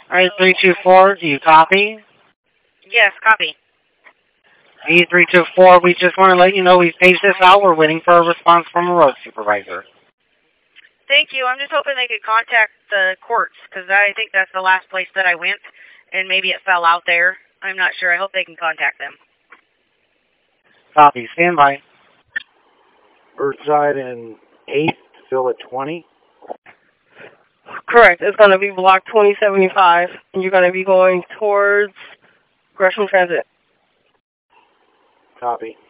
Alright, 324, do you copy? Yes, copy. E324, we just want to let you know we've paged this out. We're waiting for a response from a road supervisor. Thank you. I'm just hoping they could contact the courts, because I think that's the last place that I went, and maybe it fell out there. I'm not sure. I hope they can contact them. Copy. Stand by. Earthside and 8th, fill at 20. Correct. It's going to be block 2075, and you're going to be going towards Gresham Transit. Copy.